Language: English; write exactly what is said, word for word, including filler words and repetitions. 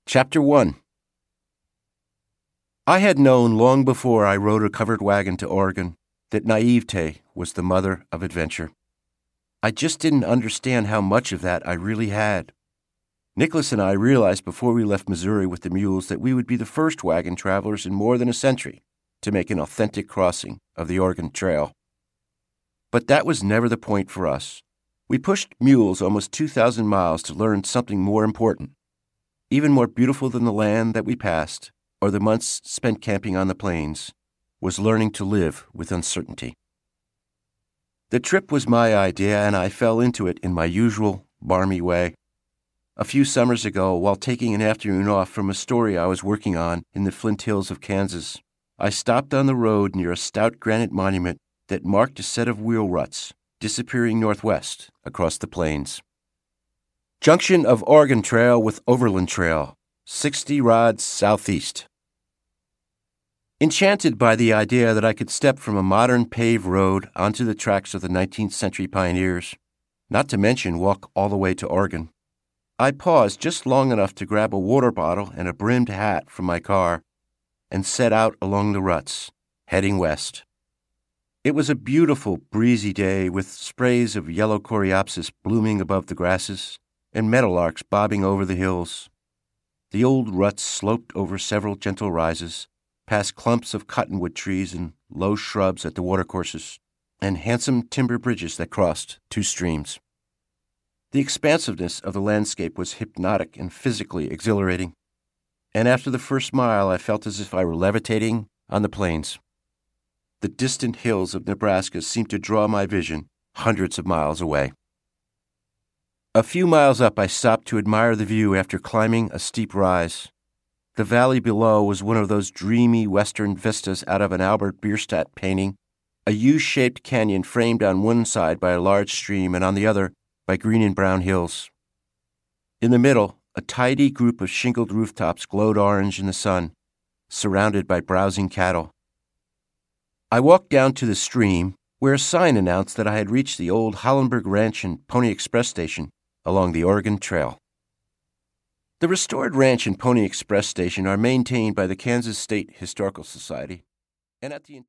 Chapter one. I had known long before I rode a covered wagon to Oregon that naivete was the mother of adventure. I just didn't understand how much of that I really had. Nicholas and I realized before we left Missouri with the mules that we would be the first wagon travelers in more than a century to make an authentic crossing of the Oregon Trail. But that was never the point for us. We pushed mules almost two thousand miles to learn something more important, even more beautiful than the land that we passed or the months spent camping on the plains, was learning to live with uncertainty. The trip was my idea, and I fell into it in my usual barmy way. A few summers ago, while taking an afternoon off from a story I was working on in the Flint Hills of Kansas, I stopped on the road near a stout granite monument that marked a set of wheel ruts disappearing northwest across the plains. Junction of Oregon Trail with Overland Trail, sixty rods southeast. Enchanted by the idea that I could step from a modern paved road onto the tracks of the nineteenth century pioneers, not to mention walk all the way to Oregon, I paused just long enough to grab a water bottle and a brimmed hat from my car and set out along the ruts, heading west. It was a beautiful, breezy day with sprays of yellow coreopsis blooming above the grasses and meadowlarks bobbing over the hills. The old ruts sloped over several gentle rises, past clumps of cottonwood trees and low shrubs at the watercourses, and handsome timber bridges that crossed two streams. The expansiveness of the landscape was hypnotic and physically exhilarating, and after the first mile I felt as if I were levitating on the plains. The distant hills of Nebraska seemed to draw my vision hundreds of miles away. A few miles up, I stopped to admire the view after climbing a steep rise. The valley below was one of those dreamy western vistas out of an Albert Bierstadt painting, a U-shaped canyon framed on one side by a large stream and on the other by green and brown hills. In the middle, a tidy group of shingled rooftops glowed orange in the sun, surrounded by browsing cattle. I walked down to the stream, where a sign announced that I had reached the old Hollenberg Ranch and Pony Express station along the Oregon Trail. The restored ranch and Pony Express station are maintained by the Kansas State Historical Society, and at the